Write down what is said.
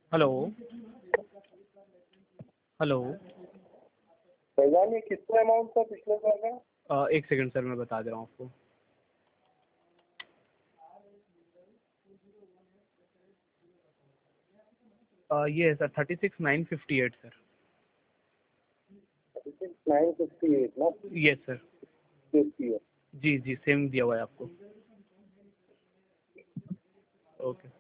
Hello hello. Faizan ये कितना amount था पिछले बार का? एक सेकंड सर, मैं बता दे रहा हूँ आपको। ये है सर 36,958 सर। 958 ना? Yes sir. जी जी, सेम दिया हुआ है आपको। ओके।